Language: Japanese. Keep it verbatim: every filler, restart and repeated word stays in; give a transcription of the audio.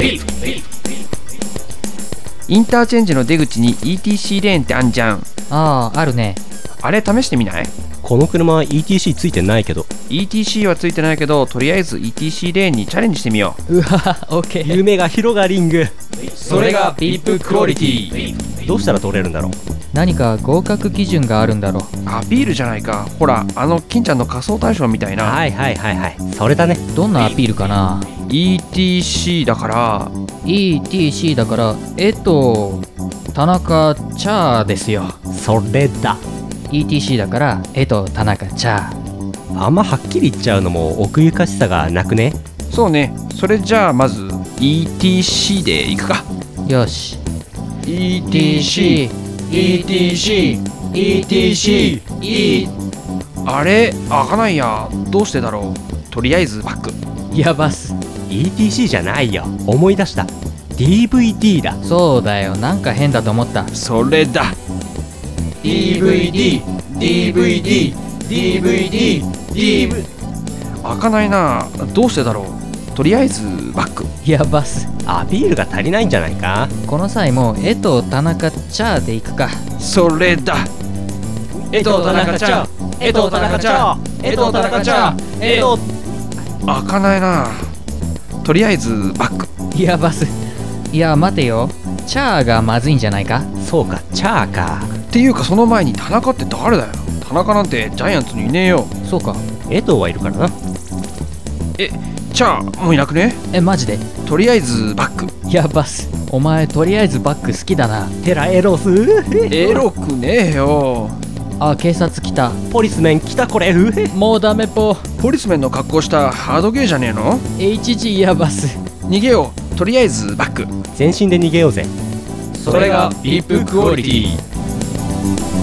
インターチェンジの出口に イーティーシー レーンってあんじゃん。 ああ、あるね。 あれ試してみない？ この車は イーティーシー ついてないけど。 イーティーシー はついてないけど、とりあえず イーティーシー レーンにチャレンジしてみようわ、オッケー。 夢が広がリング。 う。それが ブイアイピー クオリティ。 どうしたら取れるんだろう。 何か合格基準があるんだろう。 アピールじゃないか。ほら、あの金ちゃんの仮装大賞みたいな。 はいはいはいはい、それだね。 どんなアピールかな？ イーティーシー だから。 イーティーシー だからえっと田中チャーですよ。 それだ。 イーティーシー だからえっと田中チャー。 あんまはっきり言っちゃうのも奥ゆかしさがなくね？ そうね。それじゃあまず イーティーシー でいくか。 よし。 イーティーシー イーティーシー イーティーシー イーあれ開かないや。どうしてだろう。とりあえずバック。 やばす。 イーティーシー じゃないよ。思い出した。 ディーブイディー だ。 そうだよ、なんか変だと思った。 それだ。 ディーブイディー ディーブイディー ディーブイディー ディーブイ開かないな。どうしてだろう。とりあえずバック。 やばす。 アピールが足りないんじゃないか。 この際も江藤田中チャーでいくか。 それだ。江藤田中チャー、江藤田中チャー、江藤田中チャー、江藤。開かないな。とりあえずバック。 やばす。いや待てよ、チャーがまずいんじゃないか。 そうか、チャーか。 っていうかその前に田中って誰だよ。田中なんてジャイアンツにいねえよ。 そうか。 江藤はいるからな。 え、チャーもういなくね？ え、マジで？ とりあえずバック。 やばす。お前とりあえずバック好きだな。 テラエロス。 エロくねえよ。 あ、警察来た。 ポリスメン来たこれ。うへ。 もうダメぽ。 ポリスメンの格好したハードゲーじゃねえの？ エイチジー やばす。 逃げよう。とりあえずバック。 全身で逃げようぜ。 それが ブイアイピー クオリティ。